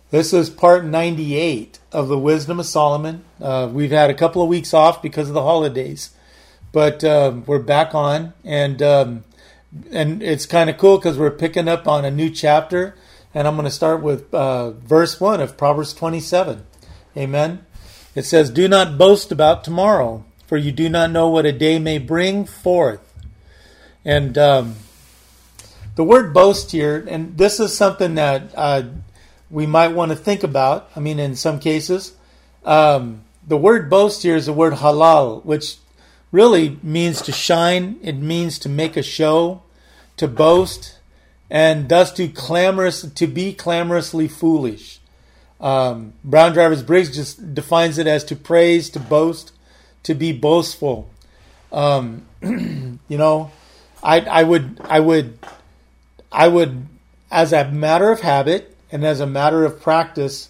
This is part 98 of the Wisdom of Solomon. We've had a couple of weeks off because of the holidays, but we're back on, and it's kind of cool because we're picking up on a new chapter, and I'm going to start with verse 1 of Proverbs 27. Amen. It says, "Do not boast about tomorrow, for you do not know what a day may bring forth." And the word boast here, and this is something that we might want to think about. I mean, in some cases, the word boast here is the word halal, which really means to shine. It means to make a show, to boast, and thus to be clamorously foolish. Brown Drivers Briggs just defines it as to praise, to boast, to be boastful. I would, as a matter of habit and as a matter of practice,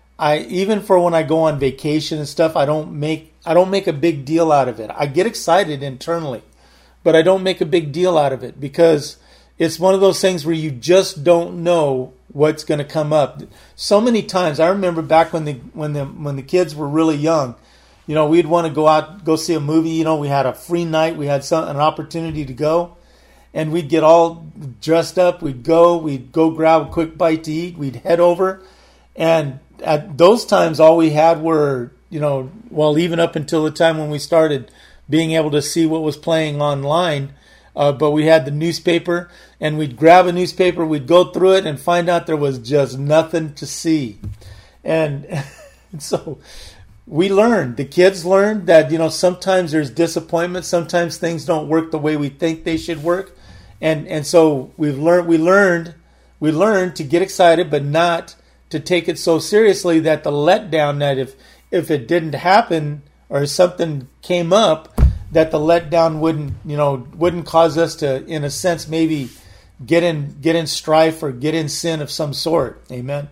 even for when I go on vacation and stuff, I don't make a big deal out of it. I get excited internally, but I don't make a big deal out of it because it's one of those things where you just don't know what's going to come up. So many times, I remember back when the kids were really young, we'd want to go out, go see a movie. We had a free night, we had an opportunity to go, and we'd get all dressed up. We'd go grab a quick bite to eat. We'd head over, and at those times, all we had were, even up until the time when we started being able to see what was playing online. But we had the newspaper, and we'd grab a newspaper, we'd go through it and find out there was just nothing to see. And so we learned, the kids learned that, sometimes there's disappointment, sometimes things don't work the way we think they should work. And so we learned to get excited, but not to take it so seriously that the letdown, that if it didn't happen or something came up, that the letdown wouldn't cause us to, in a sense, maybe get in strife or get in sin of some sort. Amen.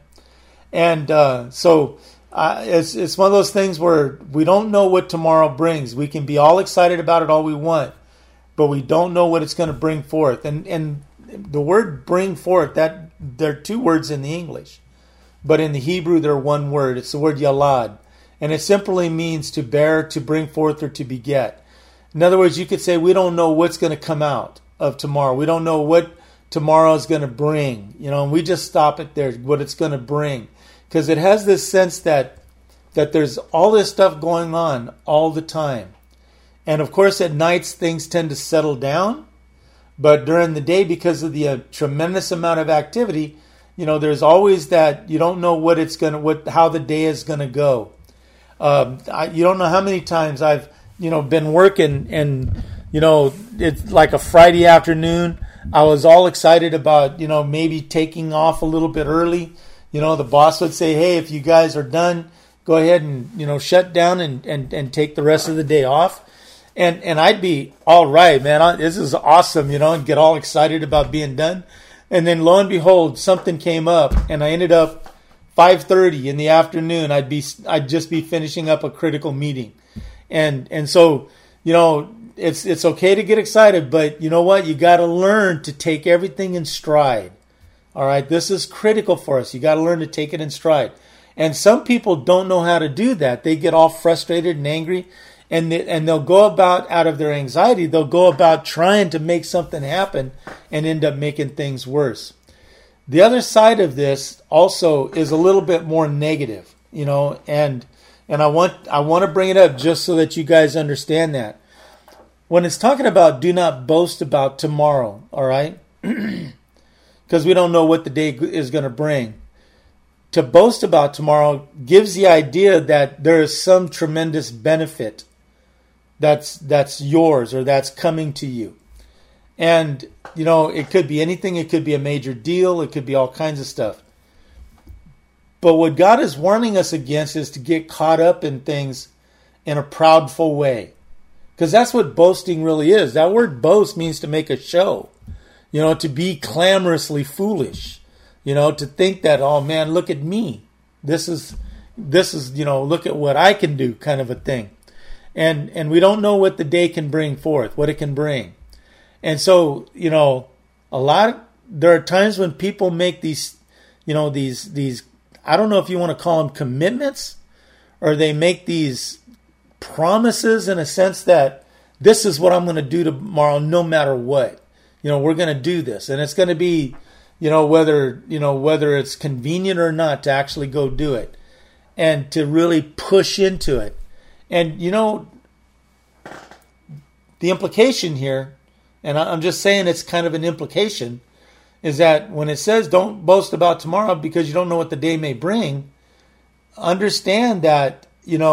And so it's one of those things where we don't know what tomorrow brings. We can be all excited about it all we want, but we don't know what it's going to bring forth. And the word "bring forth", that there are two words in the English, but in the Hebrew they're one word. It's the word "yalad," and it simply means to bear, to bring forth, or to beget. In other words, you could say we don't know what's going to come out of tomorrow. We don't know what tomorrow is going to bring, and we just stop it there, what it's going to bring. Because it has this sense that there's all this stuff going on all the time. And of course, at nights, things tend to settle down. But during the day, because of the tremendous amount of activity, there's always that you don't know how the day is going to go. You don't know how many times I've been working, and it's like a Friday afternoon. I was all excited about maybe taking off a little bit early. The boss would say, "Hey, if you guys are done, go ahead and shut down and take the rest of the day off." And I'd be all right, man. This is awesome, and get all excited about being done. And then lo and behold, something came up, and I ended up 5:30 in the afternoon. I'd just be finishing up a critical meeting. And so, it's okay to get excited, but you know what? You got to learn to take everything in stride. All right, this is critical for us. You got to learn to take it in stride. And some people don't know how to do that. They get all frustrated and angry, and they'll go about, out of their anxiety, they'll go about trying to make something happen and end up making things worse. The other side of this also is a little bit more negative, and I want to bring it up just so that you guys understand that. When it's talking about do not boast about tomorrow, all right? Because we don't know what the day is going to bring. To boast about tomorrow gives the idea that there is some tremendous benefit that's yours or that's coming to you. And, it could be anything. It could be a major deal. It could be all kinds of stuff. But what God is warning us against is to get caught up in things in a proudful way. Because that's what boasting really is. That word boast means to make a show. To be clamorously foolish. To think that, oh man, look at me. This is, look at what I can do, kind of a thing. And we don't know what the day can bring forth, what it can bring. And so, there are times when people make these I don't know if you want to call them commitments, or they make these promises in a sense that this is what I'm going to do tomorrow no matter what. We're going to do this, and it's going to be, whether it's convenient or not to actually go do it and to really push into it. And, the implication here, and I'm just saying it's kind of an implication, is that when it says don't boast about tomorrow because you don't know what the day may bring, understand that,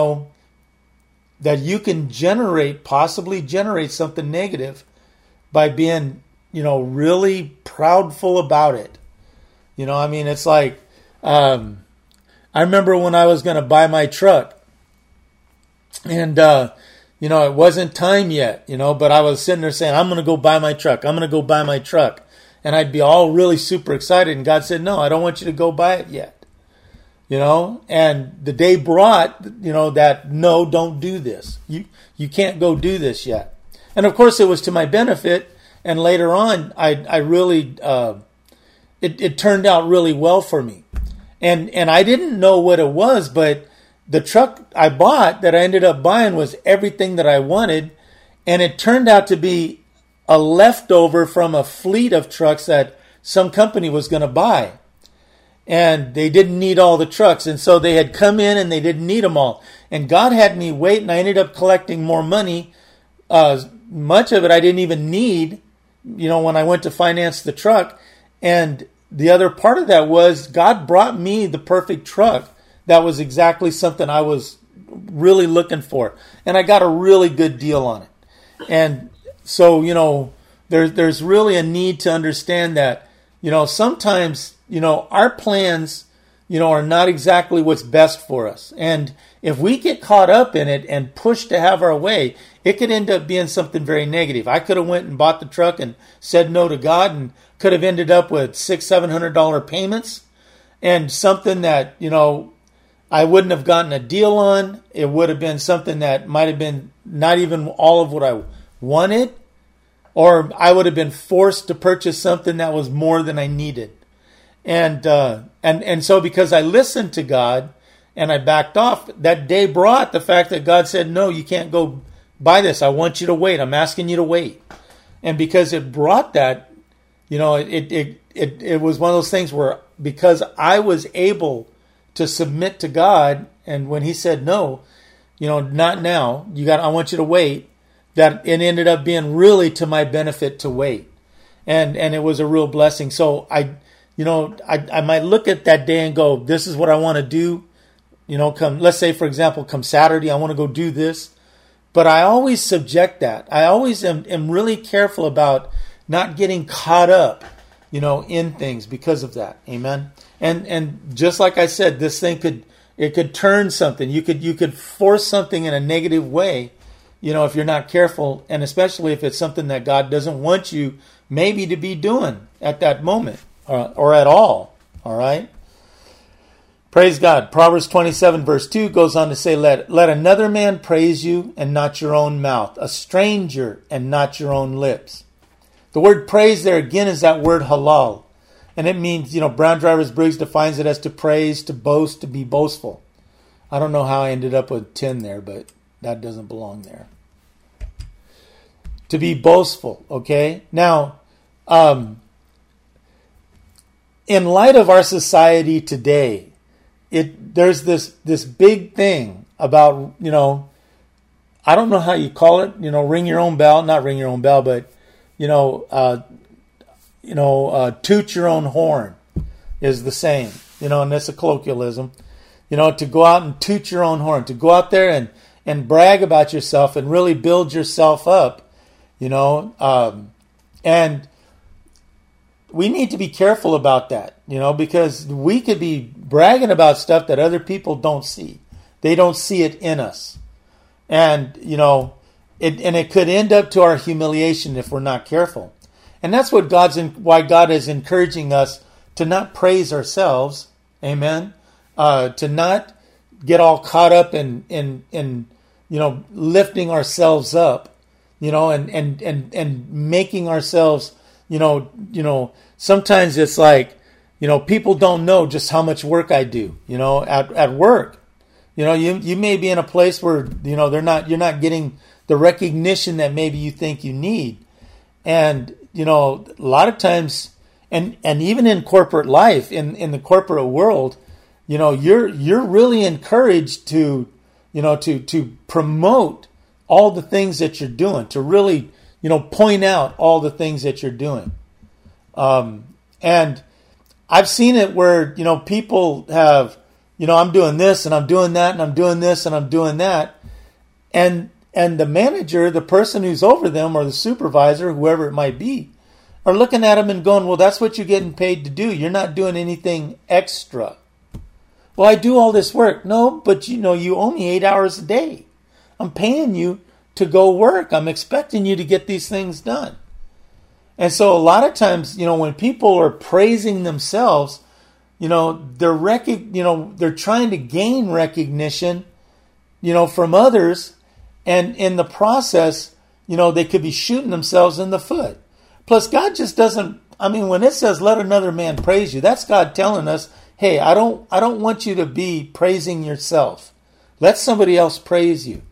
that you can possibly generate something negative by being, really proudful about it. It's like, I remember when I was going to buy my truck, and, it wasn't time yet, but I was sitting there saying, I'm going to go buy my truck. I'm going to go buy my truck. And I'd be all really super excited. And God said, no, I don't want you to go buy it yet. And the day brought, that no, don't do this. You can't go do this yet. And of course it was to my benefit. And later on, I really, it turned out really well for me. And I didn't know what it was, but the truck I bought that I ended up buying was everything that I wanted. And it turned out to be a leftover from a fleet of trucks that some company was going to buy. And they didn't need all the trucks. And so they had come in and they didn't need them all. And God had me wait, and I ended up collecting more money. Much of it I didn't even need, when I went to finance the truck. And the other part of that was God brought me the perfect truck. That was exactly something I was really looking for. And I got a really good deal on it. And so, there's really a need to understand that, sometimes, our plans, are not exactly what's best for us. And if we get caught up in it and pushed to have our way, it could end up being something very negative. I could have went and bought the truck and said no to God, and could have ended up with $600-700 payments, and something that, I wouldn't have gotten a deal on. It would have been something that might have been not even all of what I wanted, or I would have been forced to purchase something that was more than I needed. And so because I listened to God and I backed off, that day brought the fact that God said, no, you can't go buy this. I want you to wait. I'm asking you to wait. And because it brought that, it was one of those things where, because I was able to submit to God, and when he said no, not now, I want you to wait, that it ended up being really to my benefit to wait. And it was a real blessing. So I might look at that day and go, this is what I want to do. Let's say, for example, come Saturday, I want to go do this. But I always subject that. I always am really careful about not getting caught up, in things because of that. Amen. And just like I said, this thing could turn something. You could force something in a negative way, if you're not careful, and especially if it's something that God doesn't want you maybe to be doing at that moment or at all. All right. Praise God. Proverbs 27 verse 2 goes on to say, let another man praise you and not your own mouth, a stranger and not your own lips. The word praise there again is that word halal. And it means, Brown Drivers Briggs defines it as to praise, to boast, to be boastful. I don't know how I ended up with 10 there, but that doesn't belong there. To be boastful, okay? Now, in light of our society today, there's this big thing about, I don't know how you call it, ring your own bell, not ring your own bell, but, toot your own horn is the saying, and that's a colloquialism, to go out and toot your own horn, to go out there and brag about yourself and really build yourself up, and we need to be careful about that, because we could be bragging about stuff that other people don't see. They don't see it in us. And, it could end up to our humiliation if we're not careful. And that's what why God is encouraging us to not praise ourselves. Amen. To not get all caught up in lifting ourselves up, and making ourselves, sometimes it's like, people don't know just how much work I do, at work. You may be in a place where, you're not getting the recognition that maybe you think you need. And, a lot of times, and even in corporate life, in the corporate world, you're really encouraged to promote all the things that you're doing, to really, point out all the things that you're doing. And I've seen it where, people have, I'm doing this and I'm doing that and I'm doing this and I'm doing that. And the manager, the person who's over them, or the supervisor, whoever it might be, are looking at them and going, well, that's what you're getting paid to do. You're not doing anything extra. Well, I do all this work. No, but you owe me 8 hours a day. I'm paying you to go work. I'm expecting you to get these things done. And so a lot of times, when people are praising themselves, they're trying to gain recognition, from others. And in the process, they could be shooting themselves in the foot. Plus, God just doesn't, when it says, let another man praise you, that's God telling us, hey, I don't want you to be praising yourself. Let somebody else praise you.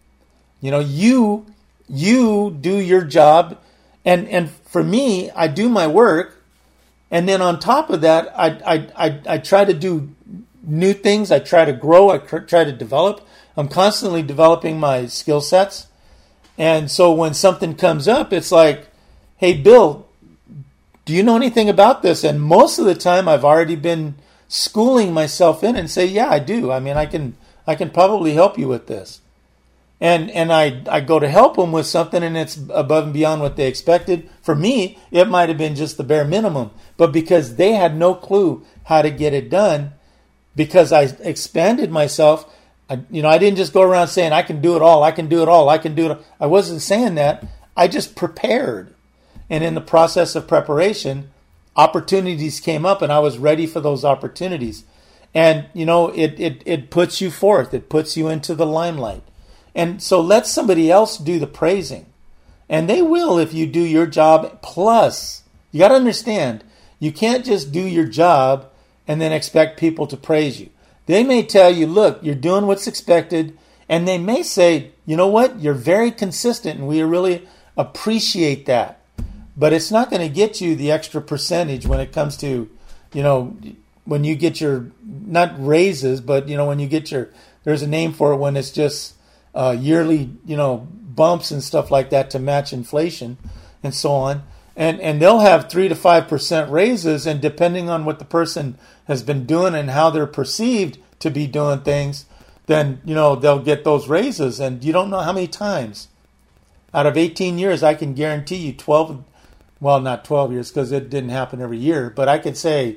You do your job. And for me, I do my work. And then on top of that, I try to do new things. I try to grow. I try to develop. I'm constantly developing my skill sets. And so when something comes up, it's like, hey, Bill, do you know anything about this? And most of the time I've already been schooling myself in and say, yeah, I do. I can probably help you with this. And I go to help them with something and it's above and beyond what they expected. For me, it might have been just the bare minimum. But because they had no clue how to get it done, because I expanded myself, I didn't just go around saying, I can do it all, I can do it all, I can do it all. I wasn't saying that. I just prepared. And in the process of preparation, opportunities came up and I was ready for those opportunities. And, it puts you forth. It puts you into the limelight. And so let somebody else do the praising. And they will if you do your job. Plus, you got to understand, you can't just do your job and then expect people to praise you. They may tell you, look, you're doing what's expected. And they may say, you know what, you're very consistent and we really appreciate that. But it's not going to get you the extra percentage when it comes to, when you get your, not raises, but, when you get your, there's a name for it when it's just yearly, bumps and stuff like that to match inflation and so on. And they'll have 3 to 5% raises. And depending on what the person has been doing and how they're perceived to be doing things, then, they'll get those raises. And you don't know how many times out of 18 years, I can guarantee you 12, well, not 12 years because it didn't happen every year, but I could say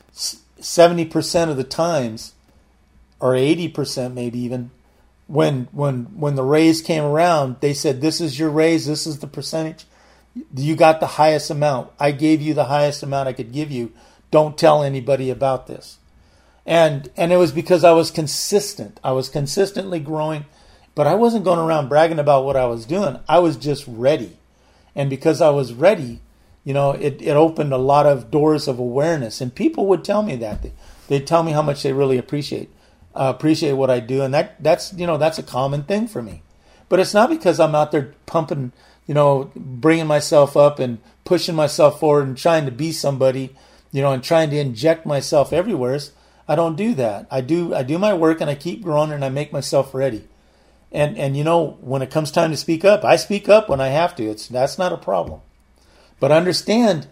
70% of the times, or 80% maybe even, when the raise came around, they said, this is your raise, this is the percentage. You got the highest amount. I gave you the highest amount I could give you. Don't tell anybody about this. And it was because I was consistent. I was consistently growing, but I wasn't going around bragging about what I was doing. I was just ready. And because I was ready, it opened a lot of doors of awareness. And people would tell me that. They'd tell me how much they really appreciate what I do. And that's a common thing for me. But it's not because I'm out there pumping, bringing myself up and pushing myself forward and trying to be somebody, and trying to inject myself everywhere. I don't do that. I do my work and I keep growing and I make myself ready. And when it comes time to speak up, I speak up when I have to. That's not a problem. But understand,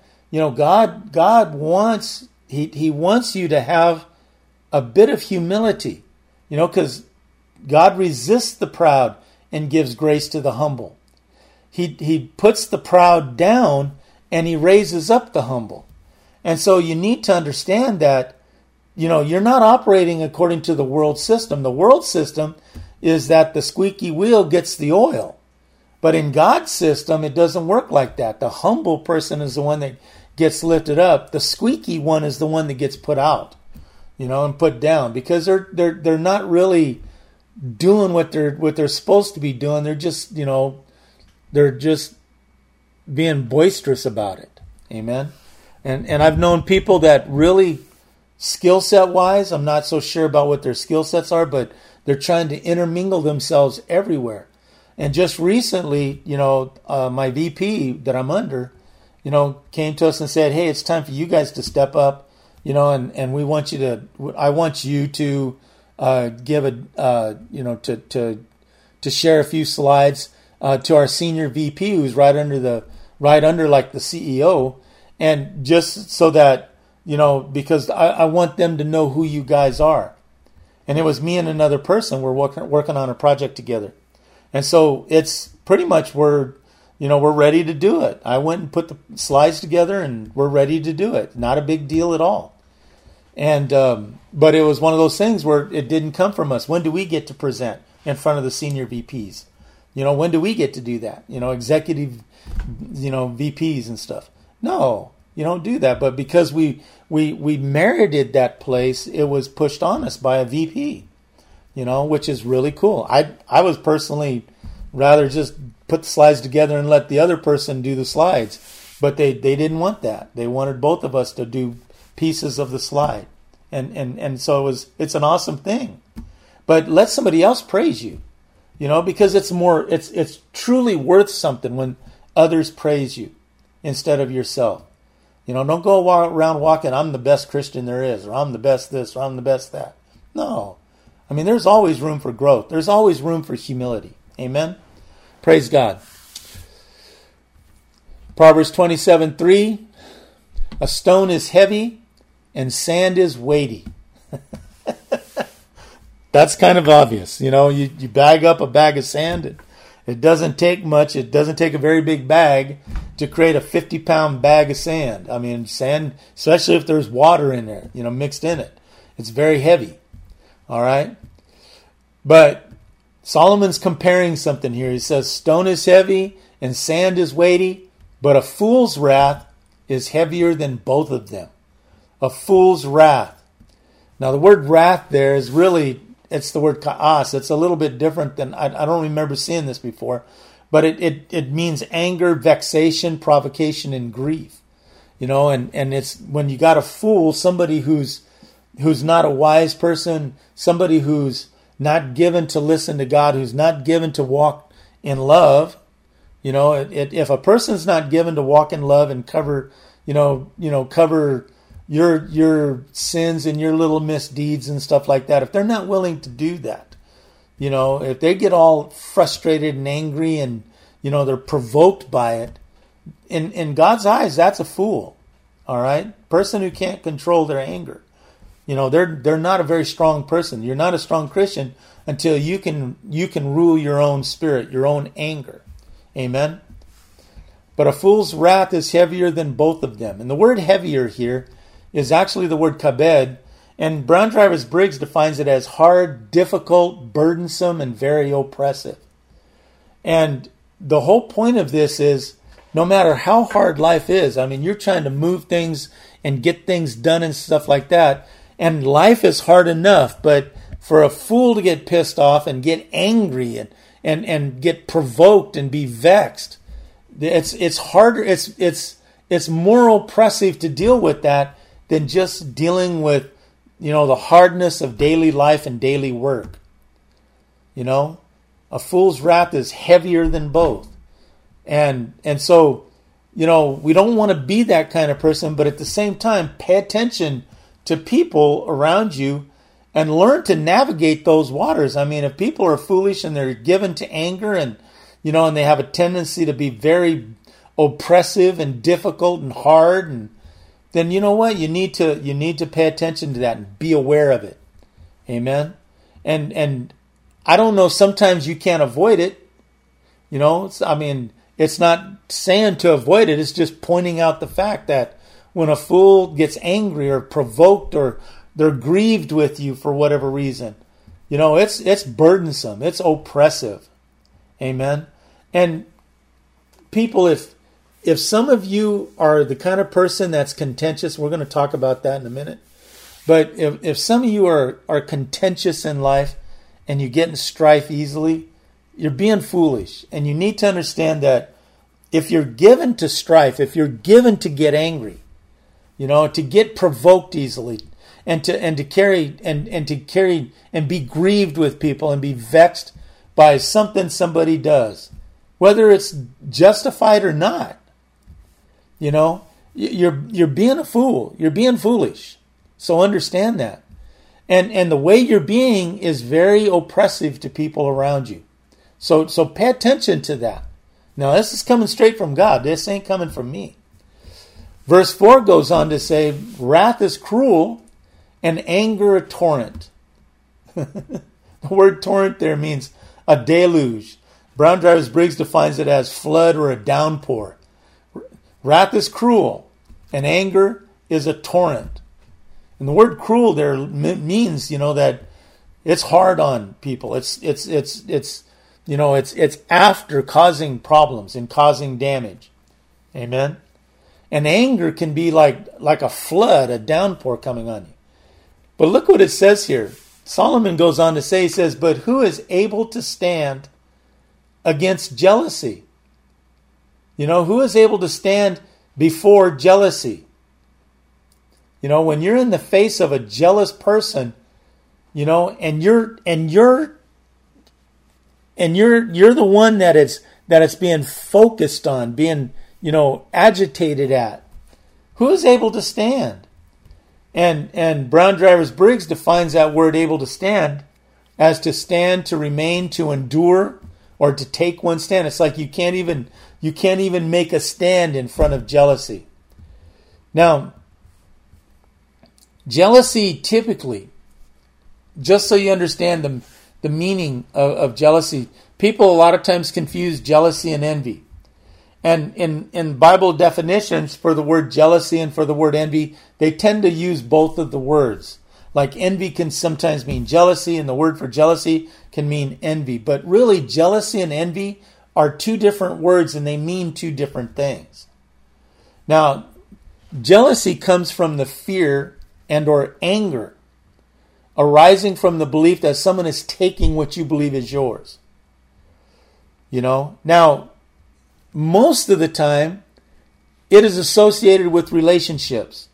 God wants, He wants you to have a bit of humility, because God resists the proud and gives grace to the humble. He puts the proud down and He raises up the humble. And so you need to understand that, you're not operating according to the world system. The world system is that the squeaky wheel gets the oil. But in God's system, it doesn't work like that. The humble person is the one that gets lifted up. The squeaky one is the one that gets put out, and put down, because they're not really doing what they're supposed to be doing. They're just, they're just being boisterous about it. Amen. And I've known people that really, skill set wise, I'm not so sure about what their skill sets are, but they're trying to intermingle themselves everywhere. And just recently, my VP that I'm under, came to us and said, "Hey, it's time for you guys to step up, and we want you to, I want you to give to share a few slides to our senior VP, who's right under like the CEO, and just so that, because I want them to know who you guys are." And it was me and another person. We're working on a project together. And so it's pretty much we're ready to do it. I went and put the slides together and we're ready to do it. Not a big deal at all. And, but it was one of those things where it didn't come from us. When do we get to present in front of the senior VPs? When do we get to do that? Executive, VPs and stuff. No, you don't do that. But because we merited that place, it was pushed on us by a VP, which is really cool. I was personally rather just put the slides together and let the other person do the slides. But they didn't want that. They wanted both of us to do pieces of the slide. And so it's an awesome thing. But let somebody else praise you, because it's truly worth something when others praise you instead of yourself. Don't go around walking, "I'm the best Christian there is," or "I'm the best this," or "I'm the best that." No. I mean, there's always room for growth. There's always room for humility. Amen? Praise God. Proverbs 27:3, "A stone is heavy and sand is weighty." That's kind of obvious. You bag up a bag of sand. It doesn't take much. It doesn't take a very big bag to create a 50-pound bag of sand. I mean, sand, especially if there's water in there, mixed in it. It's very heavy. All right? But Solomon's comparing something here. He says, "Stone is heavy and sand is weighty, but a fool's wrath is heavier than both of them." A fool's wrath. Now, the word wrath there is really, it's the word ka'as. It's a little bit different than, I don't remember seeing this before, but it means anger, vexation, provocation, and grief. And it's when you got a fool, somebody who's not a wise person, somebody who's not given to listen to God, who's not given to walk in love. If a person's not given to walk in love and cover your sins and your little misdeeds and stuff like that, if they're not willing to do that, if they get all frustrated and angry and, they're provoked by it, in God's eyes, that's a fool. All right? Person who can't control their anger. They're not a very strong person. You're not a strong Christian until you can rule your own spirit, your own anger. Amen? But a fool's wrath is heavier than both of them. And the word heavier here is actually the word kabed, and Brown Drivers Briggs defines it as hard, difficult, burdensome, and very oppressive. And the whole point of this is, no matter how hard life is, I mean, you're trying to move things and get things done and stuff like that, and life is hard enough, but for a fool to get pissed off and get angry and get provoked and be vexed, it's harder, it's more oppressive to deal with that than just dealing with, the hardness of daily life and daily work. A fool's wrath is heavier than both. And so, we don't want to be that kind of person, but at the same time, pay attention to people around you and learn to navigate those waters. I mean, if people are foolish and they're given to anger and, and they have a tendency to be very oppressive and difficult and hard, and then you know what? You need to pay attention to that and be aware of it. Amen. And I don't know, sometimes you can't avoid it. It's not saying to avoid it. It's just pointing out the fact that when a fool gets angry or provoked or they're grieved with you for whatever reason, it's burdensome. It's oppressive. Amen. And people, if some of you are the kind of person that's contentious, we're going to talk about that in a minute. But if some of you are contentious in life and you get in strife easily, you're being foolish. And you need to understand that if you're given to strife, if you're given to get angry, to get provoked easily, and to carry and be grieved with people and be vexed by something somebody does, whether it's justified or not. You're being a fool. You're being foolish. So understand that. And the way you're being is very oppressive to people around you. So pay attention to that. Now, this is coming straight from God. This ain't coming from me. Verse 4 goes on to say, wrath is cruel and anger a torrent. The word torrent there means a deluge. Brown Drivers Briggs defines it as flood or a downpour. Wrath is cruel and anger is a torrent. And the word cruel there means, that it's hard on people. It's after causing problems and causing damage. Amen. And anger can be like a flood, a downpour coming on you. But look what it says here. Solomon goes on to say, he says, but who is able to stand against jealousy? Who is able to stand before jealousy? When you're in the face of a jealous person, and you're the one that it's being focused on, being, agitated at. Who is able to stand? And Brown Drivers Briggs defines that word able to stand as to stand, to remain, to endure, or to take one stand. It's like you can't even make a stand in front of jealousy. Now, jealousy typically, just so you understand the meaning of jealousy, people a lot of times confuse jealousy and envy. And in Bible definitions for the word jealousy and for the word envy, they tend to use both of the words. Like envy can sometimes mean jealousy, and the word for jealousy can mean envy. But really, jealousy and envy are two different words, and they mean two different things. Now, jealousy comes from the fear and or anger arising from the belief that someone is taking what you believe is yours. Now, most of the time, it is associated with relationships.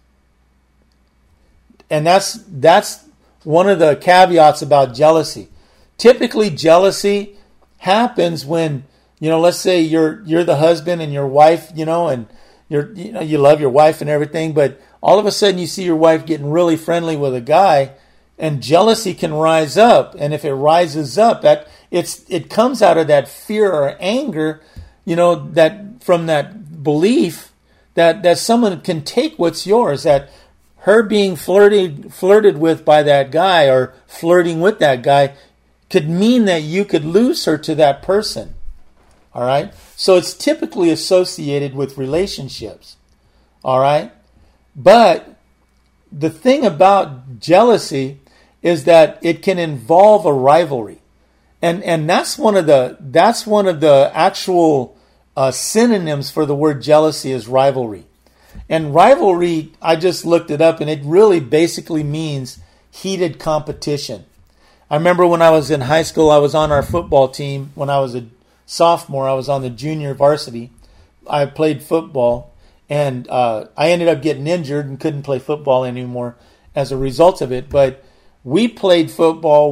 And that's one of the caveats about jealousy. Typically, jealousy happens when, let's say you're the husband and your wife, and you love your wife and everything, but all of a sudden you see your wife getting really friendly with a guy, and jealousy can rise up. And if it rises up, it comes out of that fear or anger, that from that belief that someone can take what's yours, that her being flirted with by that guy or flirting with that guy could mean that you could lose her to that person. All right? So it's typically associated with relationships. All right? But the thing about jealousy is that it can involve a rivalry. And that's one of the actual synonyms for the word jealousy is rivalry. And rivalry, I just looked it up, and it really basically means heated competition. I remember when I was in high school, I was on our football team. When I was a sophomore, I was on the junior varsity. I played football, and I ended up getting injured and couldn't play football anymore as a result of it. But we played football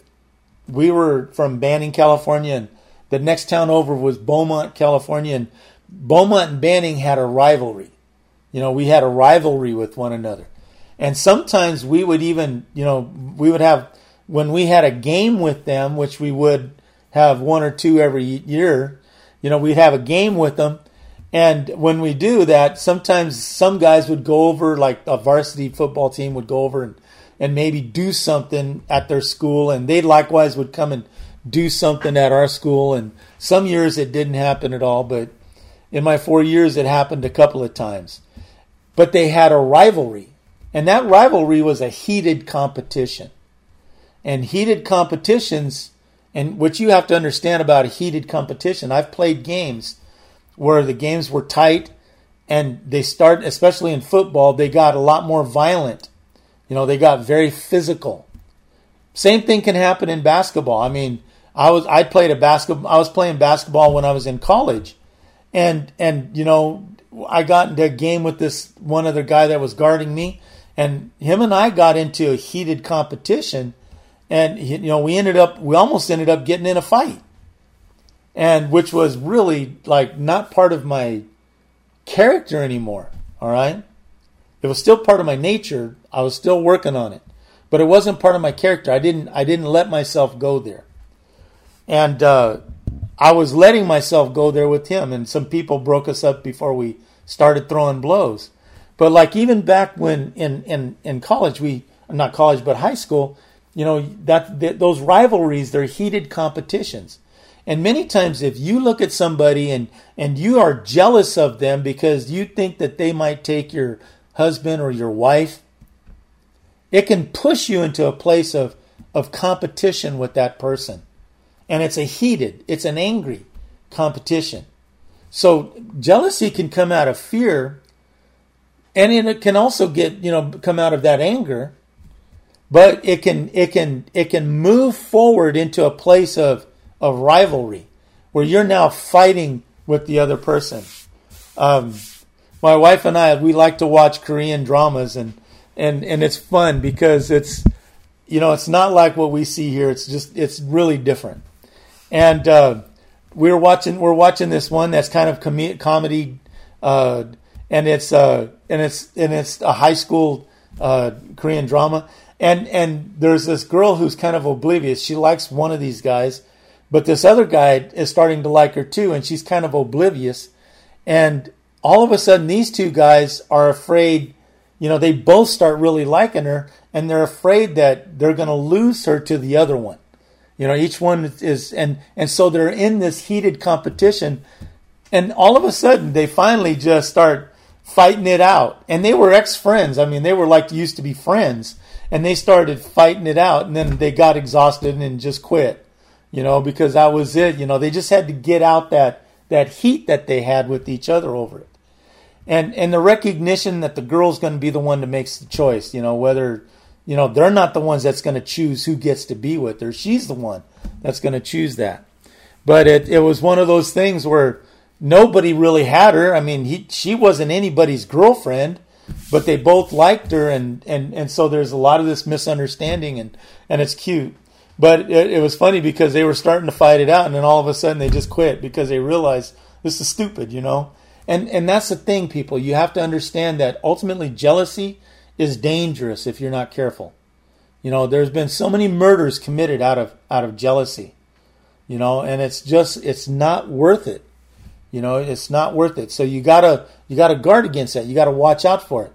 we were from Banning, California, and the next town over was Beaumont, California, and Beaumont and Banning had a rivalry. We had a rivalry with one another. And sometimes we would even, we would have, when we had a game with them, which we would have one or two every year, we'd have a game with them. And when we do that, sometimes some guys would go over, like a varsity football team would go over and maybe do something at their school, and they likewise would come and do something at our school. And some years it didn't happen at all, but in my 4 years it happened a couple of times. But they had a rivalry, and that rivalry was a heated competition. And heated competitions, and what you have to understand about a heated competition, I've played games where the games were tight, and they start, especially in football, they got a lot more violent. They got very physical. Same thing can happen in basketball. I mean, I was playing basketball when I was in college, and I got into a game with this one other guy that was guarding me, and him and I got into a heated competition, and we almost ended up getting in a fight, and which was really like not part of my character anymore. All right, it was still part of my nature. I was still working on it, but it wasn't part of my character. I didn't let myself go there, and I was letting myself go there with him, and some people broke us up before we started throwing blows. But like even back when in college, not college but high school, those rivalries, they're heated competitions. And many times if you look at somebody and you are jealous of them because you think that they might take your husband or your wife, it can push you into a place of competition with that person. And it's it's an angry competition. So jealousy can come out of fear, and it can also come out of that anger, but it can move forward into a place of rivalry where you're now fighting with the other person. My wife and I, we like to watch Korean dramas, and it's fun because it's not like what we see here. It's really different. And we're watching this one that's kind of comedy, and it's a high school Korean drama. And there's this girl who's kind of oblivious. She likes one of these guys, but this other guy is starting to like her too, and she's kind of oblivious. And all of a sudden, these two guys are afraid. They both start really liking her, and they're afraid that they're going to lose her to the other one. Each one is, and so they're in this heated competition, and all of a sudden they finally just start fighting it out. And they were ex-friends. I mean, they were used to be friends, and they started fighting it out, and then they got exhausted and just quit, because that was it. They just had to get out that heat that they had with each other over it. And the recognition that the girl's going to be the one that makes the choice, whether they're not the ones that's going to choose who gets to be with her. She's the one that's going to choose that. But it was one of those things where nobody really had her. I mean, she wasn't anybody's girlfriend, but they both liked her. And so there's a lot of this misunderstanding, and it's cute. But it was funny because they were starting to fight it out, and then all of a sudden they just quit because they realized this is stupid, And that's the thing, people. You have to understand that ultimately jealousy is dangerous if you're not careful. There's been so many murders committed out of jealousy, and it's not worth it. It's not worth it. So you gotta guard against that. You gotta watch out for it.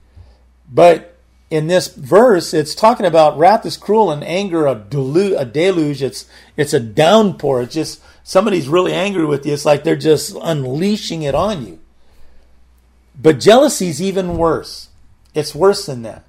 But in this verse, it's talking about wrath is cruel and anger a deluge. It's a downpour. It's just somebody's really angry with you. It's like they're just unleashing it on you. But jealousy is even worse. It's worse than that.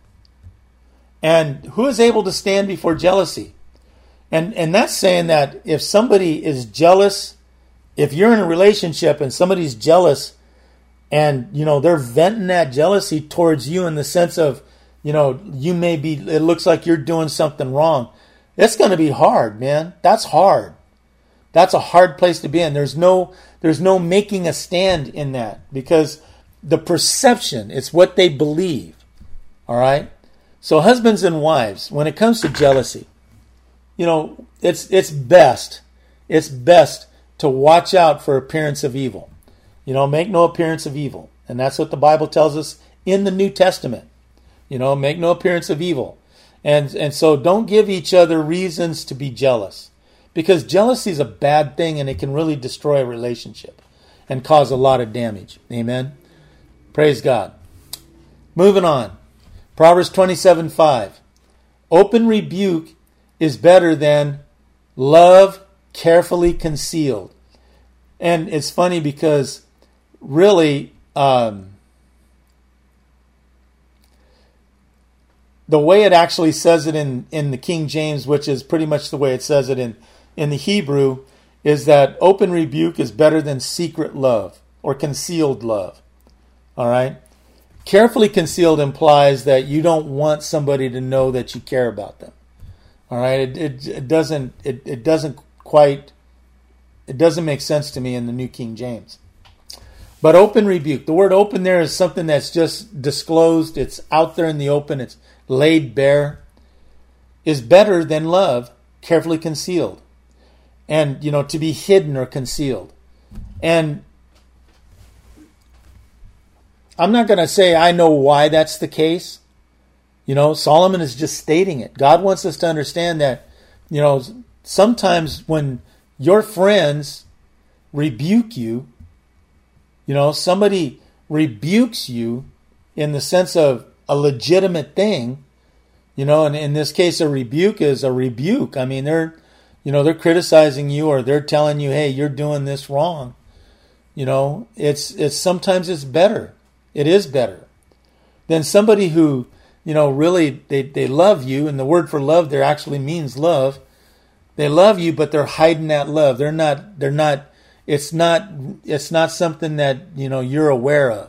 And who is able to stand before jealousy? And that's saying that if somebody is jealous, if you're in a relationship and somebody's jealous and, they're venting that jealousy towards you in the sense of, you may be, it looks like you're doing something wrong. It's going to be hard, man. That's hard. That's a hard place to be in. There's no making a stand in that because the perception, it's what they believe. All right? So husbands and wives, when it comes to jealousy, it's best to watch out for appearance of evil. Make no appearance of evil. And that's what the Bible tells us in the New Testament. Make no appearance of evil. And so don't give each other reasons to be jealous. Because jealousy is a bad thing and it can really destroy a relationship and cause a lot of damage. Amen? Praise God. Moving on. Proverbs 27:5. Open rebuke is better than love carefully concealed. And it's funny because really the way it actually says it in the King James, which is pretty much the way it says it in the Hebrew, is that open rebuke is better than secret love or concealed love. All right? Carefully concealed implies that you don't want somebody to know that you care about them. All right? It doesn't make sense to me in the New King James. But open rebuke. The word open there is something that's just disclosed. It's out there in the open. It's laid bare. Is better than love carefully concealed. And, to be hidden or concealed. And I'm not going to say I know why that's the case. Solomon is just stating it. God wants us to understand that, sometimes when your friends rebuke you, somebody rebukes you in the sense of a legitimate thing, and in this case, a rebuke is a rebuke. I mean, they're criticizing you, or they're telling you, hey, you're doing this wrong. It's sometimes it's better. It is better than somebody who, really they love you, and the word for love there actually means love. They love you, but they're hiding that love. They're not, it's not something that, you're aware of.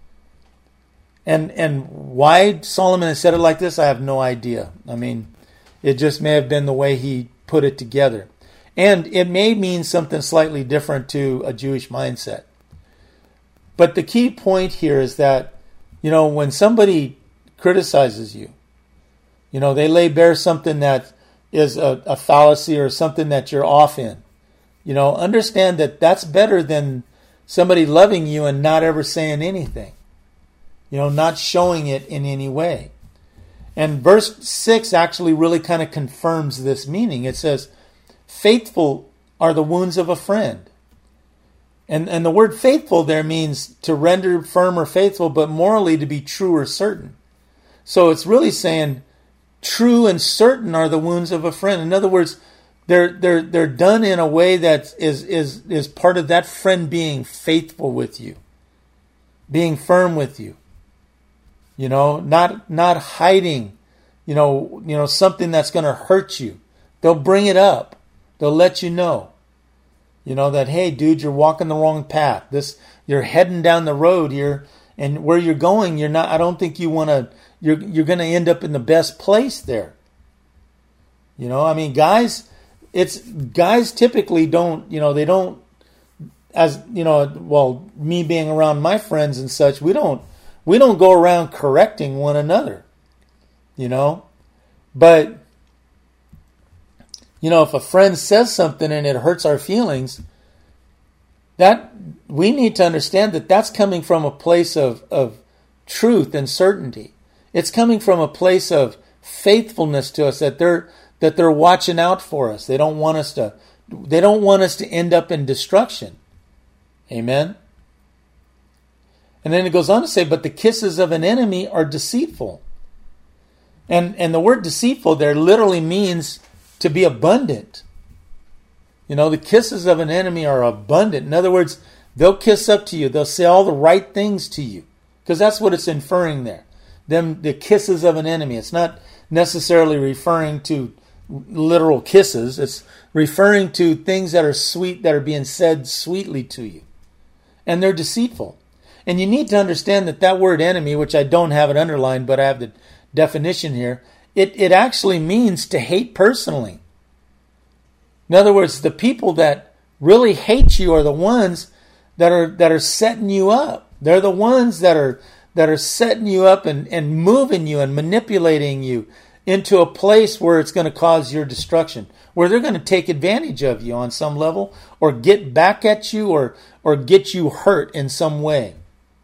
And why Solomon has said it like this, I have no idea. I mean, it just may have been the way he put it together. And it may mean something slightly different to a Jewish mindset. But the key point here is that, when somebody criticizes you, they lay bare something that is a fallacy or something that you're off in. Understand that that's better than somebody loving you and not ever saying anything. Not showing it in any way. And verse 6 actually really kind of confirms this meaning. It says, faithful are the wounds of a friend. And the word faithful there means to render firm or faithful, but morally to be true or certain. So it's really saying true and certain are the wounds of a friend. In other words, they're done in a way that is part of that friend being faithful with you, being firm with you. Not hiding, something that's going to hurt you. They'll bring it up. They'll let you know. That, hey, dude, you're walking the wrong path. You're heading down the road here, and where you're going, I don't think you want to, you're going to end up in the best place there. Guys typically don't, they don't, me being around my friends and such, we don't go around correcting one another, but, if a friend says something and it hurts our feelings, that we need to understand that that's coming from a place of truth and certainty. It's coming from a place of faithfulness to us, that they're watching out for us. They don't want us to end up in destruction. Amen. And then it goes on to say, but the kisses of an enemy are deceitful. And the word deceitful there literally means to be abundant. The kisses of an enemy are abundant. In other words, they'll kiss up to you. They'll say all the right things to you. Because that's what it's inferring there. The kisses of an enemy. It's not necessarily referring to literal kisses. It's referring to things that are sweet, that are being said sweetly to you. And they're deceitful. And you need to understand that word enemy, which I don't have it underlined, but I have the definition here, it actually means to hate personally. In other words, the people that really hate you are the ones that are setting you up. They're the ones that are setting you up and moving you and manipulating you into a place where it's going to cause your destruction, where they're going to take advantage of you on some level, or get back at you, or get you hurt in some way.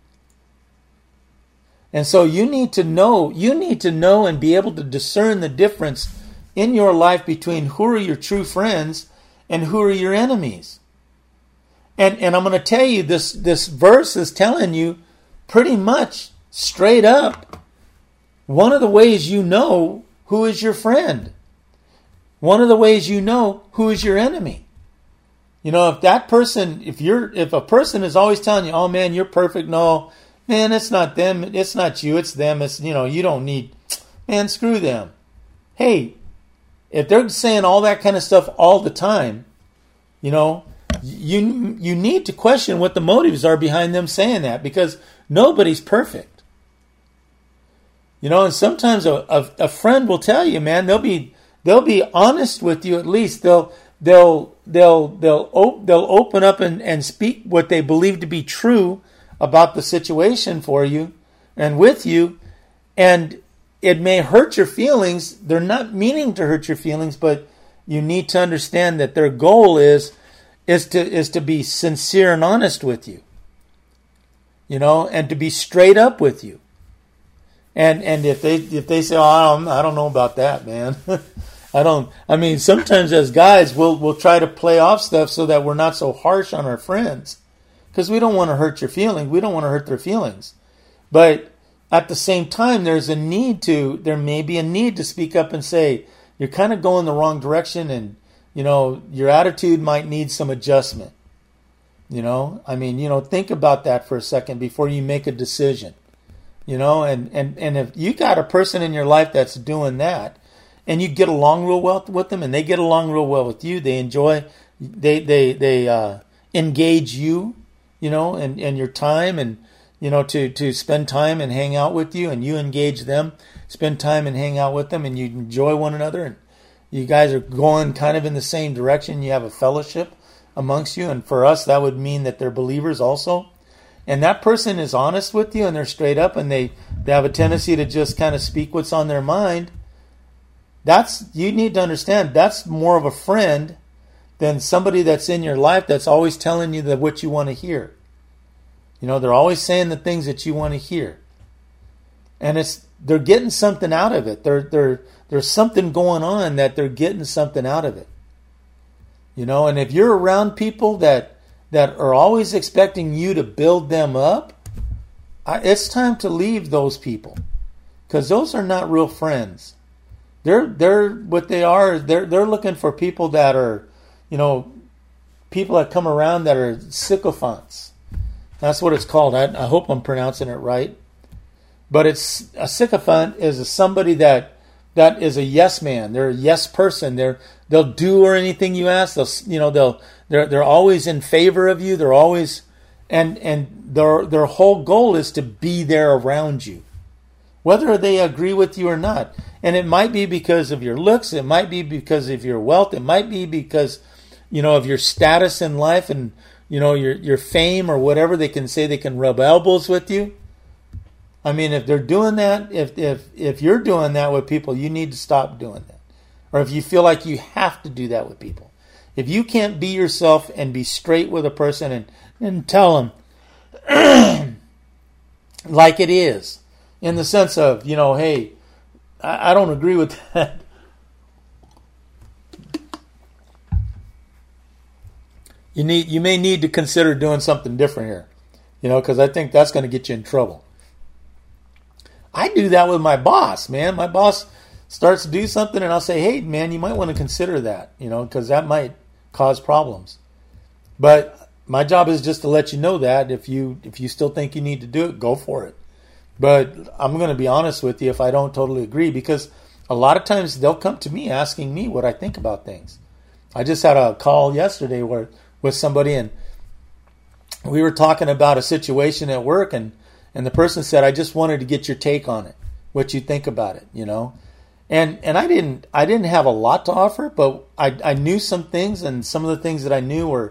And so you need to know and be able to discern the difference in your life between who are your true friends and who are your enemies. And I'm going to tell you, this verse is telling you pretty much straight up one of the ways you know who is your friend. One of the ways you know who is your enemy. If that person, if a person is always telling you, oh man, you're perfect, no, man, it's not them, it's not you, it's them, it's, you don't need, man, screw them. Hey, if they're saying all that kind of stuff all the time, you need to question what the motives are behind them saying that, because nobody's perfect. And sometimes a friend will tell you, man, they'll be honest with you at least. They'll open up and speak what they believe to be true about the situation for you and with you, and it may hurt your feelings. They're not meaning to hurt your feelings, but you need to understand that their goal is to be sincere and honest with you, and to be straight up with you. And if they say, oh, I don't know about that, man. Sometimes as guys, we'll try to play off stuff so that we're not so harsh on our friends, because we don't want to hurt your feelings. We don't want to hurt their feelings. But at the same time, there may be a need to speak up and say, you're kind of going the wrong direction, and, your attitude might need some adjustment. Think about that for a second before you make a decision. And if you got a person in your life that's doing that, and you get along real well with them, and they get along real well with you, they engage you, and your time, and to spend time and hang out with you, and you engage them, spend time and hang out with them, and you enjoy one another, and you guys are going kind of in the same direction. You have a fellowship amongst you, and for us, that would mean that they're believers also. And that person is honest with you, and they're straight up, and they have a tendency to just kind of speak what's on their mind. You need to understand, that's more of a friend than somebody that's in your life that's always telling you what you want to hear. They're always saying the things that you want to hear. And they're getting something out of it. There's something going on that they're getting something out of it. And if you're around people that are always expecting you to build them up, it's time to leave those people, because those are not real friends. They're what they are. They're looking for people that are, people that come around that are sycophants. That's what it's called. I hope I'm pronouncing it right. But it's a sycophant is somebody that is a yes man. They're a yes person. They'll do or anything you ask. They're always in favor of you. They're always and their whole goal is to be there around you, whether they agree with you or not. And it might be because of your looks. It might be because of your wealth. It might be because of your status in life and your fame or whatever. They can say they can rub elbows with you. If they're doing that, if you're doing that with people, you need to stop doing that. Or if you feel like you have to do that with people. If you can't be yourself and be straight with a person and tell them like it is, in the sense of, hey, I don't agree with that. You may need to consider doing something different here, because I think that's going to get you in trouble. I do that with my boss, man. My boss starts to do something, and I'll say, hey, man, you might want to consider that, because that might cause problems. But my job is just to let you know that if you still think you need to do it, go for it. But I'm going to be honest with you if I don't totally agree, because a lot of times they'll come to me asking me what I think about things. I just had a call yesterday with somebody, and we were talking about a situation at work, and the person said, I just wanted to get your take on it, what you think about it, And I didn't have a lot to offer, but I knew some things, and some of the things that I knew were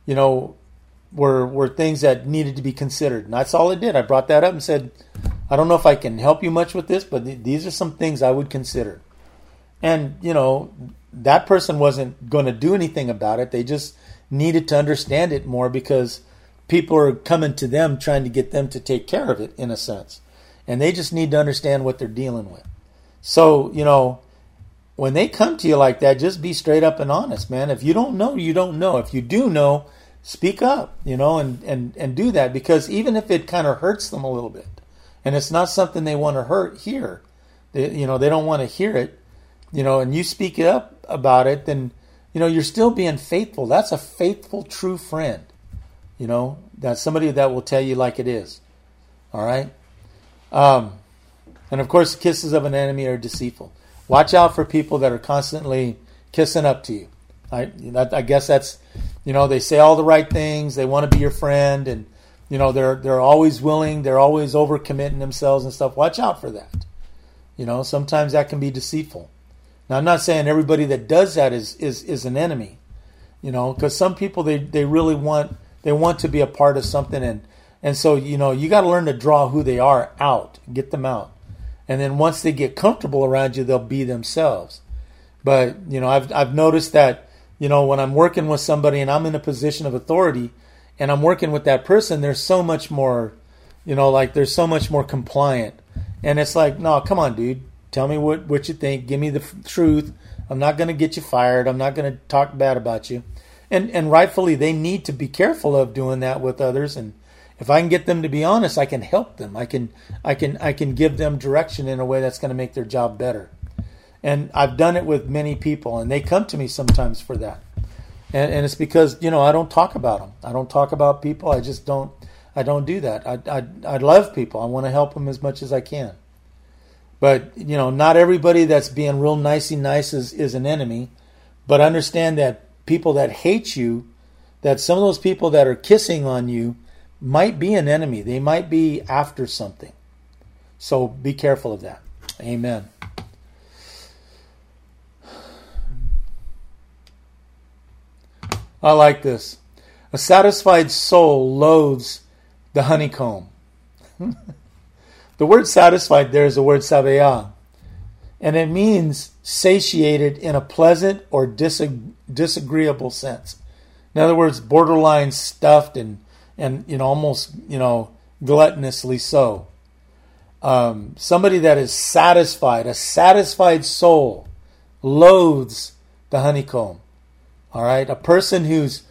things that needed to be considered. And that's all I did. I brought that up and said, I don't know if I can help you much with this, but these are some things I would consider. And, that person wasn't going to do anything about it. They just needed to understand it more, because people are coming to them trying to get them to take care of it, in a sense. And they just need to understand what they're dealing with. So, when they come to you like that, just be straight up and honest, man. If you don't know, you don't know. If you do know, speak up, and do that, because even if it kind of hurts them a little bit, and it's not something they want to hear, they don't want to hear it, and you speak up about it, then, you're still being faithful. That's a faithful, true friend. That's somebody that will tell you like it is. All right? And of course, kisses of an enemy are deceitful. Watch out for people that are constantly kissing up to you. I guess that's, they say all the right things. They want to be your friend, and, they're always willing. They're always overcommitting themselves and stuff. Watch out for that. Sometimes that can be deceitful. Now, I'm not saying everybody that does that is an enemy, because some people, they really want to be a part of something, And so, you got to learn to draw who they are out, get them out. And then once they get comfortable around you, they'll be themselves. But, I've noticed that, when I'm working with somebody and I'm in a position of authority and I'm working with that person, there's so much more, there's so much more compliant. And it's like, no, come on, dude. Tell me what you think. Give me the truth. I'm not going to get you fired. I'm not going to talk bad about you. And rightfully, they need to be careful of doing that with others. And if I can get them to be honest, I can help them. I can give them direction in a way that's going to make their job better. And I've done it with many people, and they come to me sometimes for that. And it's because, I don't talk about them. I don't talk about people. I don't do that. I love people. I want to help them as much as I can. But, not everybody that's being real nicey nice is an enemy. But understand that people that hate you, that some of those people that are kissing on you might be an enemy. They might be after something. So be careful of that. Amen. I like this. A satisfied soul loathes the honeycomb. The word satisfied there is the word savea, and it means satiated in a pleasant or disagreeable sense. In other words, borderline stuffed and almost gluttonously so. Somebody that is satisfied, a satisfied soul, loathes the honeycomb. All right, a person who's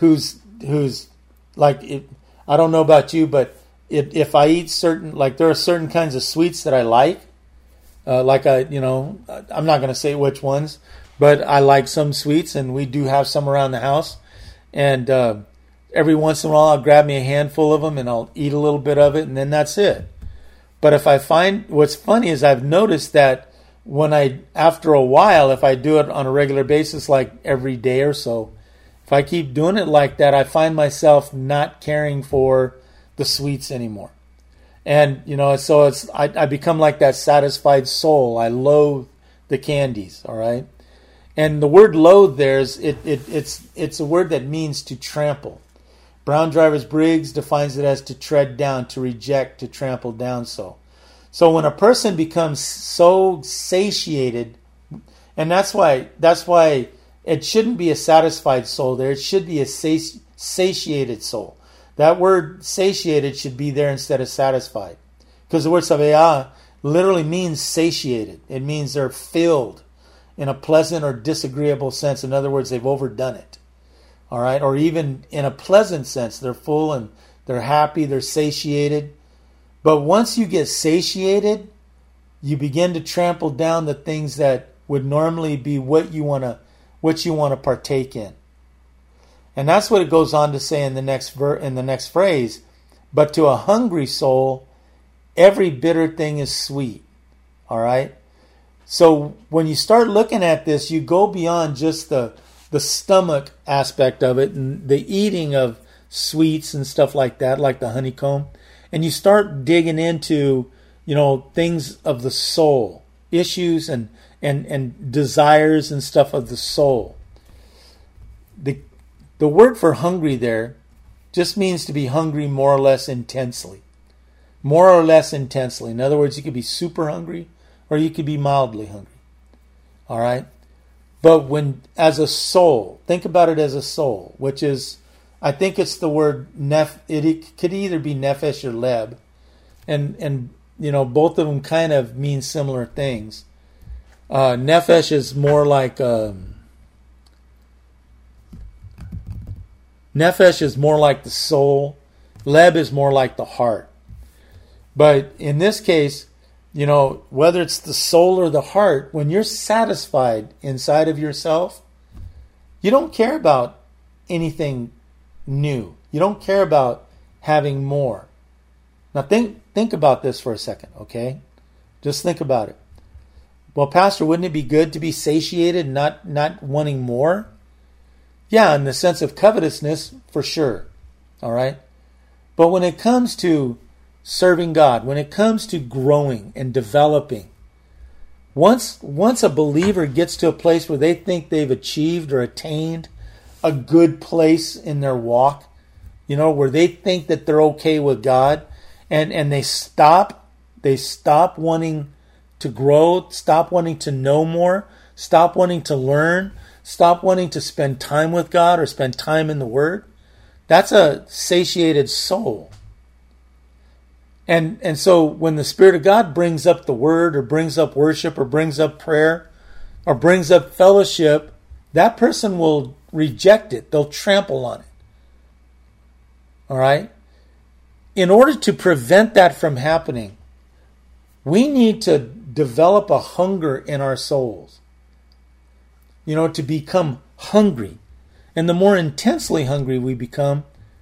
like, I don't know about you, but if I eat there are certain kinds of sweets that I like. I'm not going to say which ones, but I like some sweets, and we do have some around the house. And every once in a while, I'll grab me a handful of them, and I'll eat a little bit of it, and then that's it. But what's funny is I've noticed that after a while, if I do it on a regular basis, like every day or so, if I keep doing it like that, I find myself not caring for the sweets anymore. And, so I become like that satisfied soul. I loathe the candies, all right? And the word loathe there it's a word that means to trample. Brown Drivers Briggs defines it as to tread down, to reject, to trample down so. So when a person becomes so satiated, and that's why it shouldn't be a satisfied soul there, it should be a satiated soul. That word satiated should be there instead of satisfied. Because the word savea literally means satiated. It means they're filled in a pleasant or disagreeable sense. In other words, they've overdone it. All right? Or even in a pleasant sense, they're full and they're happy, they're satiated. But once you get satiated, you begin to trample down the things that would normally be what you want to partake in. And that's what it goes on to say in the next phrase. But to a hungry soul, every bitter thing is sweet. All right? So when you start looking at this, you go beyond just the stomach aspect of it and the eating of sweets and stuff like that, like the honeycomb. And you start digging into, things of the soul, issues and desires and stuff of the soul. The word for hungry there just means to be hungry more or less intensely. More or less intensely. In other words, you could be super hungry or you could be mildly hungry. All right? But as a soul, think about it as a soul, which is, I think it's the word it could either be nefesh or leb. And both of them kind of mean similar things. Nefesh is more like Nefesh is more like the soul. Leb is more like the heart. But in this case, whether it's the soul or the heart, when you're satisfied inside of yourself, you don't care about anything new. You don't care about having more. Now think about this for a second, okay? Just think about it. Well, Pastor, wouldn't it be good to be satiated, not wanting more? Yeah, in the sense of covetousness, for sure. All right? But when it comes to serving God, when it comes to growing and developing, once a believer gets to a place where they think they've achieved or attained a good place in their walk, where they think that they're okay with God, and they stop wanting to grow, stop wanting to know more, stop wanting to learn, stop wanting to spend time with God or spend time in the Word. That's a satiated soul. And so when the Spirit of God brings up the Word or brings up worship or brings up prayer or brings up fellowship, that person will reject it. They'll trample on it. All right? In order to prevent that from happening, we need to develop a hunger in our souls. To become hungry. And the more intensely hungry we become,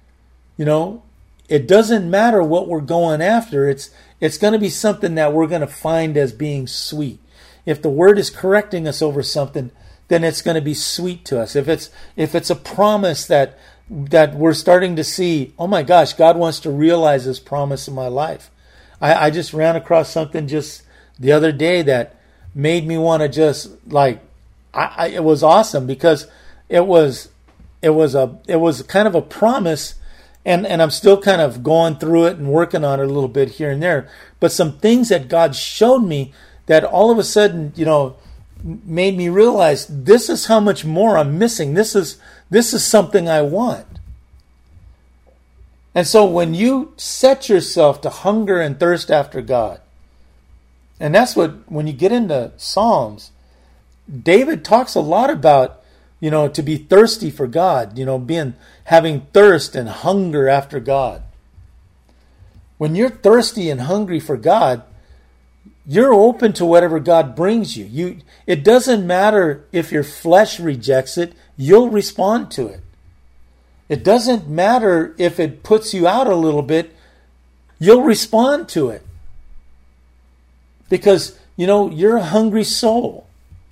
it doesn't matter what we're going after. It's going to be something that we're going to find as being sweet. If the Word is correcting us over something, then it's going to be sweet to us. If it's a promise that we're starting to see, oh my gosh, God wants to realize this promise in my life. I just ran across something just the other day that made me want to just it was awesome, because it was kind of a promise, and I'm still kind of going through it and working on it a little bit here and there. But some things that God showed me that all of a sudden, made me realize this is how much more I'm missing. This is something I want. And so when you set yourself to hunger and thirst after God, and that's when you get into Psalms, David talks a lot about, to be thirsty for God, having thirst and hunger after God. When you're thirsty and hungry for God, you're open to whatever God brings you. It doesn't matter if your flesh rejects it, you'll respond to it. It doesn't matter if it puts you out a little bit, you'll respond to it. Because, you're a hungry soul.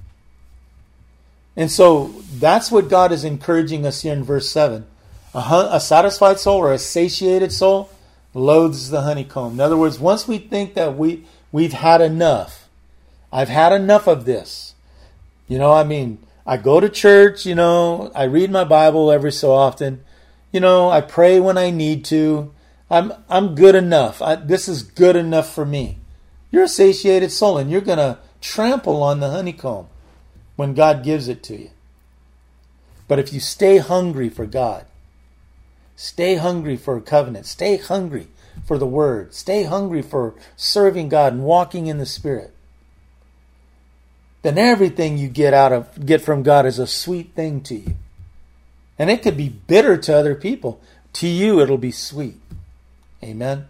And so that's what God is encouraging us here in verse 7. A satisfied soul or a satiated soul loathes the honeycomb. In other words, once we think that we've had enough, I've had enough of this. I go to church, I read my Bible every so often. I pray when I need to. I'm good enough. This is good enough for me. You're a satiated soul, and you're going to trample on the honeycomb when God gives it to you. But if you stay hungry for God, stay hungry for a covenant, stay hungry for the Word, stay hungry for serving God and walking in the Spirit, then everything you get from God is a sweet thing to you. And it could be bitter to other people. To you, it'll be sweet. Amen.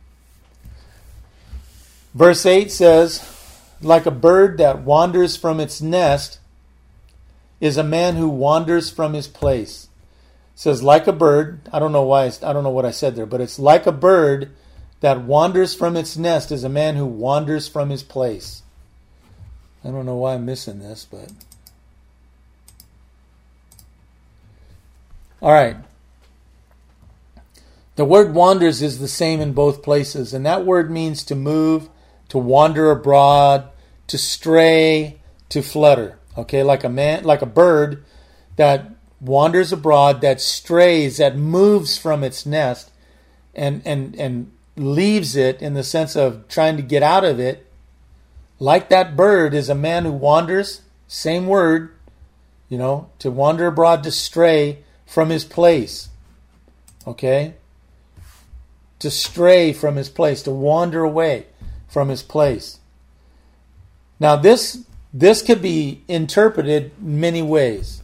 Verse 8 says, like a bird that wanders from its nest is a man who wanders from his place. It says like a bird. I don't know what I said there, but it's like a bird that wanders from its nest is a man who wanders from his place. I don't know why I'm missing this, but all right. The word wanders is the same in both places, and that word means to move, to wander abroad, to stray, to flutter. Okay, like a bird that wanders abroad, that strays, that moves from its nest and leaves it in the sense of trying to get out of it. Like that bird is a man who wanders, same word, to wander abroad, to stray from his place. Okay? To stray from his place, to wander away from his place. Now this could be interpreted many ways.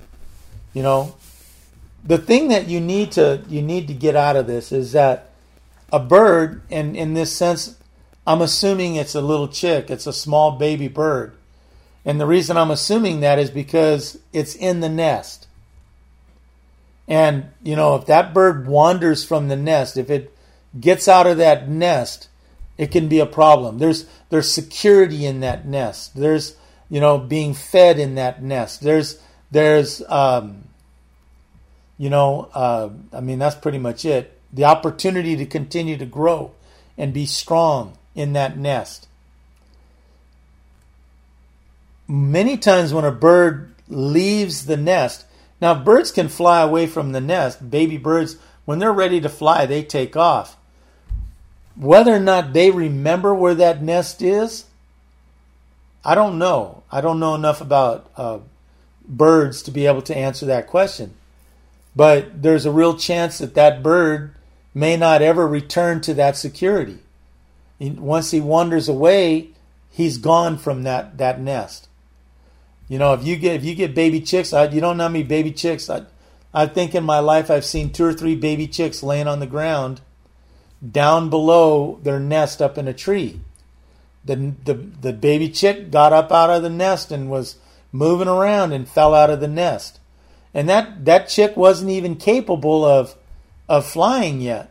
The thing that you need to get out of this is that a bird, and in this sense, I'm assuming it's a little chick, it's a small baby bird. And the reason I'm assuming that is because it's in the nest. And, if that bird wanders from the nest, if it gets out of that nest, it can be a problem. There's security in that nest. There's, being fed in that nest. There's that's pretty much it. The opportunity to continue to grow and be strong in that nest. Many times when a bird leaves the nest, now birds can fly away from the nest. Baby birds When they're ready to fly, they take off. Whether or not they remember where that nest is, I don't know. I don't know enough about birds to be able to answer that question. But there's a real chance that that bird may not ever return to that security. Once he wanders away, he's gone from that nest. You know, if you get baby chicks, you don't know how many baby chicks. I think in my life I've seen 2 or 3 baby chicks laying on the ground down below their nest up in a tree. The baby chick got up out of the nest and was moving around and fell out of the nest. And that chick wasn't even capable of flying yet.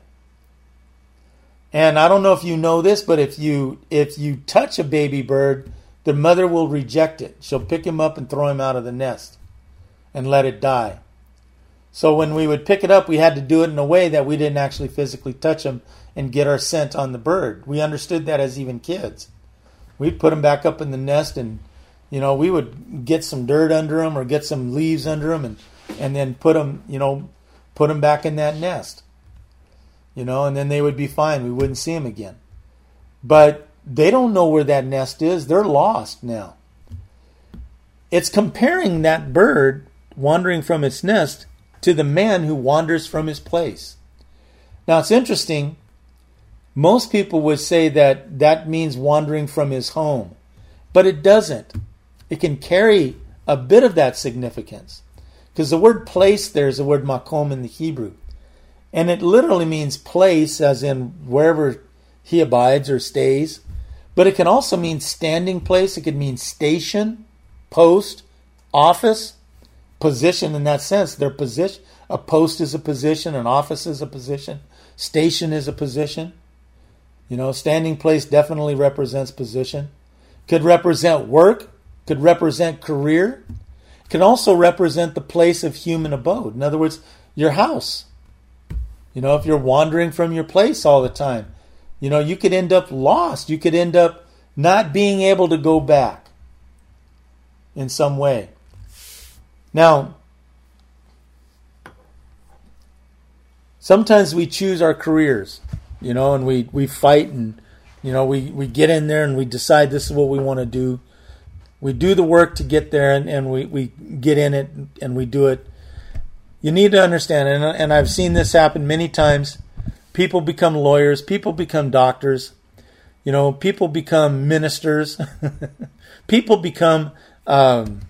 And I don't know if you know this, but if you touch a baby bird, the mother will reject it. She'll pick him up and throw him out of the nest and let it die. So when we would pick it up, we had to do it in a way that we didn't actually physically touch him and get our scent on the bird. We understood that as even kids. We'd put him back up in the nest, and we would get some dirt under him or get some leaves under him, and then put him back in that nest. And then they would be fine. We wouldn't see him again. But they don't know where that nest is. They're lost now. It's comparing that bird wandering from its nest to the man who wanders from his place. Now, it's interesting. Most people would say that means wandering from his home. But it doesn't. It can carry a bit of that significance. Because the word place there is the word makom in the Hebrew. And it literally means place, as in wherever he abides or stays. But it can also mean standing place. It could mean station, post, office, position in that sense. Their position. A post is a position. An office is a position. Station is a position. Standing place definitely represents position. Could represent work. Could represent career. Can also represent the place of human abode. In other words, your house. If you're wandering from your place all the time, you could end up lost. You could end up not being able to go back in some way. Now, sometimes we choose our careers, and we fight and, we get in there and we decide this is what we want to do. We do the work to get there and we get in it and we do it. You need to understand, and I've seen this happen many times. People become lawyers. People become doctors. People become ministers. People become, an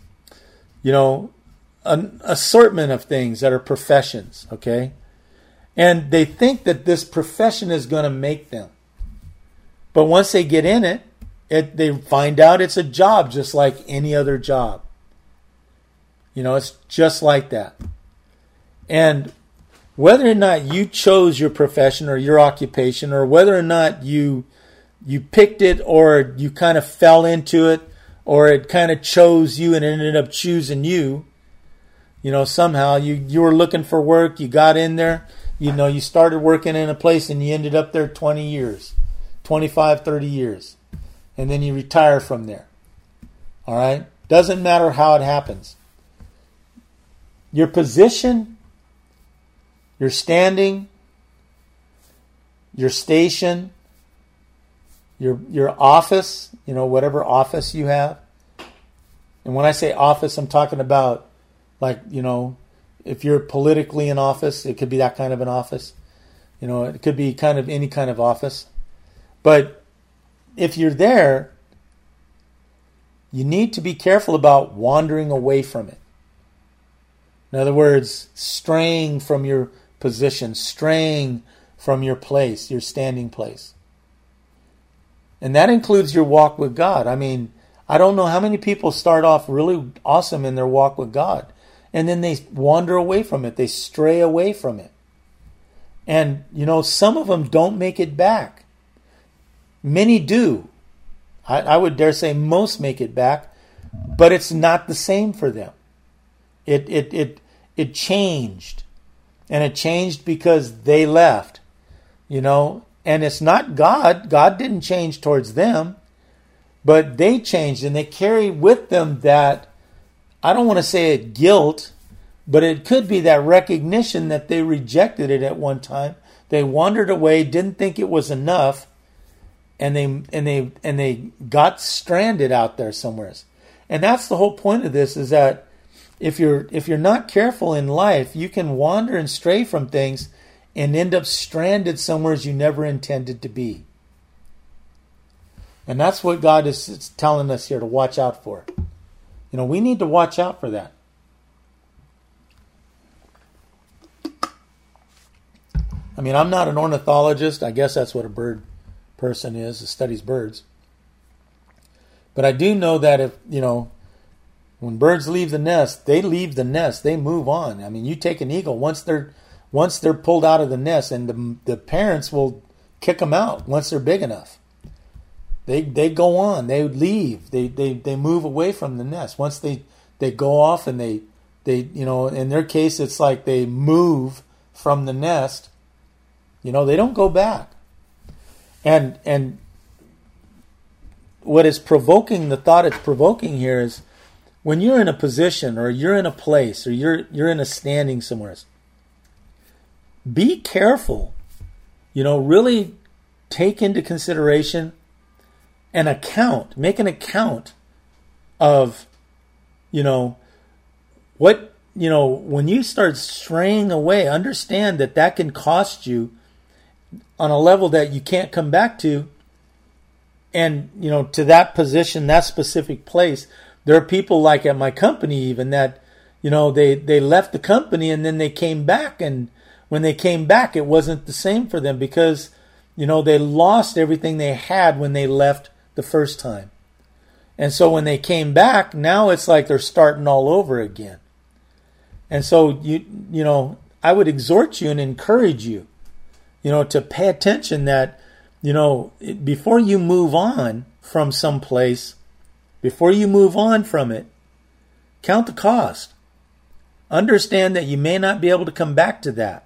assortment of things that are professions, okay? And they think that this profession is going to make them. But once they get in it, they find out it's a job just like any other job. It's just like that. And whether or not you chose your profession or your occupation, or whether or not you picked it or you kind of fell into it, or it kind of chose you and ended up choosing you, somehow you were looking for work, you got in there, you started working in a place and you ended up there 20 years, 25, 30 years. And then you retire from there. All right? Doesn't matter how it happens. Your position, your standing, your station, your office, whatever office you have. And when I say office, I'm talking about if you're politically in office, it could be that kind of an office. It could be kind of any kind of office. But if you're there, you need to be careful about wandering away from it. In other words, straying from your position, straying from your place, your standing place. And that includes your walk with God. I mean, I don't know how many people start off really awesome in their walk with God, and then they wander away from it. They stray away from it. And, some of them don't make it back. Many do. I would dare say most make it back, but it's not the same for them. It changed. And it changed because they left, and it's not God. God didn't change towards them, but they changed, and they carry with them that, I don't want to say it guilt, But it could be that recognition that they rejected it at one time. They wandered away, didn't think it was enough, and they got stranded out there somewhere. And that's the whole point of this, is that if you're not careful in life, you can wander and stray from things and end up stranded somewhere you never intended to be. And that's what God is telling us here to watch out for. We need to watch out for that. I mean, I'm not an ornithologist. I guess that's what a bird person is, that studies birds. But I do know that if, when birds leave the nest, they leave the nest. They move on. I mean, you take an eagle, once they're pulled out of the nest, and the parents will kick them out once they're big enough. They go on. They leave. They move away from the nest. Once they go off, and they in their case, it's like they move from the nest. They don't go back. And what is provoking, the thought it's provoking here is, when you're in a position, or you're in a place, or you're in a standing somewhere, be careful. Really take into consideration an account. Make an account of, what, when you start straying away, understand that can cost you on a level that you can't come back to. And, to that position, that specific place. There are people like at my company even that, they left the company and then they came back. And when they came back, it wasn't the same for them because, they lost everything they had when they left the first time. And so when they came back, now it's like they're starting all over again. And so, I would exhort you and encourage you, to pay attention that, before you move on from some place, before you move on from it, count the cost. Understand that you may not be able to come back to that.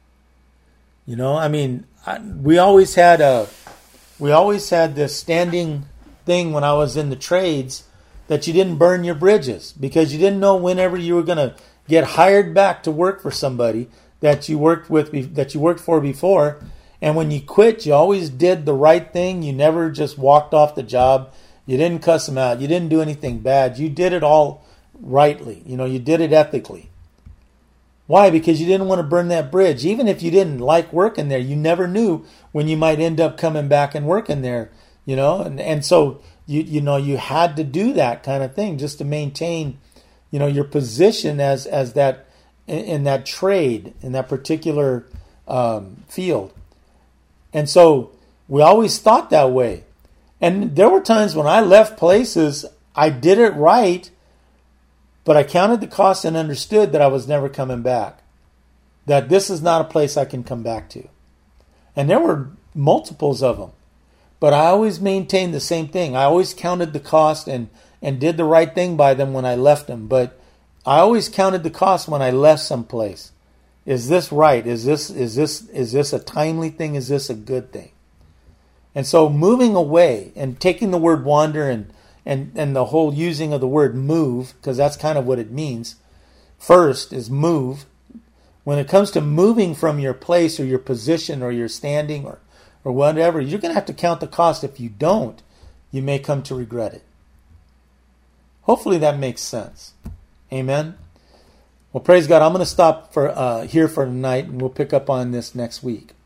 We always had this standing thing when I was in the trades, that you didn't burn your bridges, because you didn't know whenever you were going to get hired back to work for somebody that you worked for before. And when you quit, you always did the right thing. You never just walked off the job. You didn't cuss them out. You didn't do anything bad. You did it all rightly. You did it ethically. Why? Because you didn't want to burn that bridge. Even if you didn't like working there, you never knew when you might end up coming back and working there. And so you had to do that kind of thing just to maintain, your position as that in that trade, in that particular field. And so we always thought that way. And there were times when I left places, I did it right, but I counted the cost and understood that I was never coming back. That this is not a place I can come back to. And there were multiples of them. But I always maintained the same thing. I always counted the cost and did the right thing by them when I left them. But I always counted the cost when I left someplace. Is this right? Is this a timely thing? Is this a good thing? And so moving away and taking the word wander and the whole using of the word move, because that's kind of what it means. First is move. When it comes to moving from your place or your position or your standing or whatever, you're going to have to count the cost. If you don't, you may come to regret it. Hopefully that makes sense. Amen. Well, praise God. I'm going to stop here for tonight, and we'll pick up on this next week.